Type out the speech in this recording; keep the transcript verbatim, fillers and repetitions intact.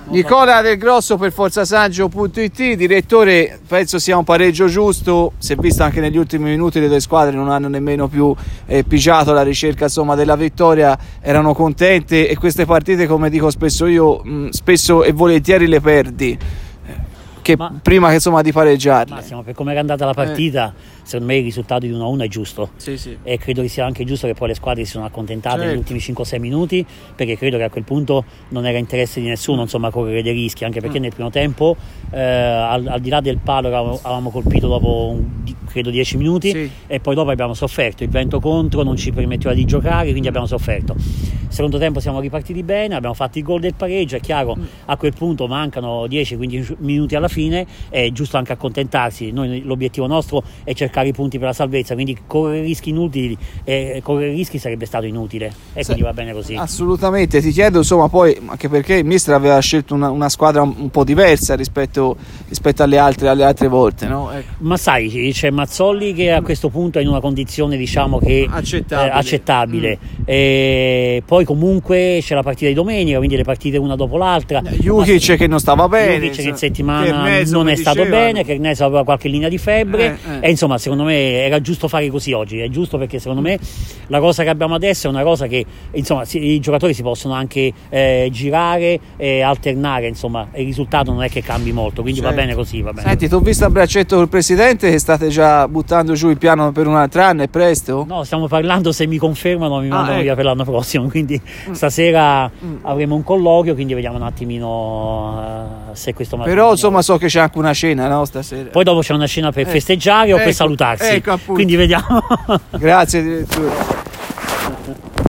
Nicola Del Grosso per forzasaggio punto it. Direttore, penso sia un pareggio giusto, si è visto anche negli ultimi minuti le due squadre non hanno nemmeno più eh, pigiato la ricerca insomma della vittoria, erano contente, e queste partite, come dico spesso io, mh, spesso e volentieri le perdi che ma, prima che insomma di pareggiarle. Massimo, per come era andata la partita, eh. secondo me il risultato di uno a uno è giusto, sì, sì. E credo che sia anche giusto che poi le squadre si sono accontentate, certo, negli ultimi cinque sei minuti, perché credo che a quel punto non era interesse di nessuno insomma correre dei rischi, anche perché mm. nel primo tempo eh, al, al di là del palo avevamo, avevamo colpito dopo un, credo dieci minuti, sì. E poi dopo abbiamo sofferto, il vento contro non ci permetteva di giocare, quindi abbiamo sofferto. Secondo tempo siamo ripartiti bene, abbiamo fatto il gol del pareggio, è chiaro, mm. a quel punto mancano dieci quindici minuti alla fine, è giusto anche accontentarsi. Noi l'obiettivo nostro è cercare i punti per la salvezza, quindi correre rischi inutili, eh, correre rischi sarebbe stato inutile, e sì, quindi va bene così. Assolutamente. Ti chiedo insomma poi, anche perché il mister aveva scelto una, una squadra un, un po' diversa rispetto, rispetto alle altre alle altre volte, no? Ecco. Ma sai, c'è Mazzolli che a questo punto è in una condizione diciamo che accettabile, eh, accettabile. Mm. E poi comunque c'è la partita di domenica, quindi le partite una dopo l'altra. Jukic che non stava bene, Jukic che in settimana non è stato bene, che Gnez aveva qualche linea di febbre, eh, eh. e insomma secondo me era giusto fare così oggi, è giusto, perché secondo me la cosa che abbiamo adesso è una cosa che insomma si, i giocatori si possono anche eh, girare e alternare, insomma il risultato non è che cambi molto, quindi certo, va bene così, va bene. Senti, tu ho visto a braccetto col presidente che state già buttando giù il piano per un altro anno, è presto? No, stiamo parlando, se mi confermano mi mandano ah, via ecco. per l'anno prossimo, quindi mm. stasera mm. avremo un colloquio, quindi vediamo un attimino uh, se questo matrimonio... Però insomma so che c'è anche una cena, no, stasera? Poi dopo c'è una cena per eh. festeggiare o ecco, per salutarsi, ecco, quindi vediamo. Grazie direttore.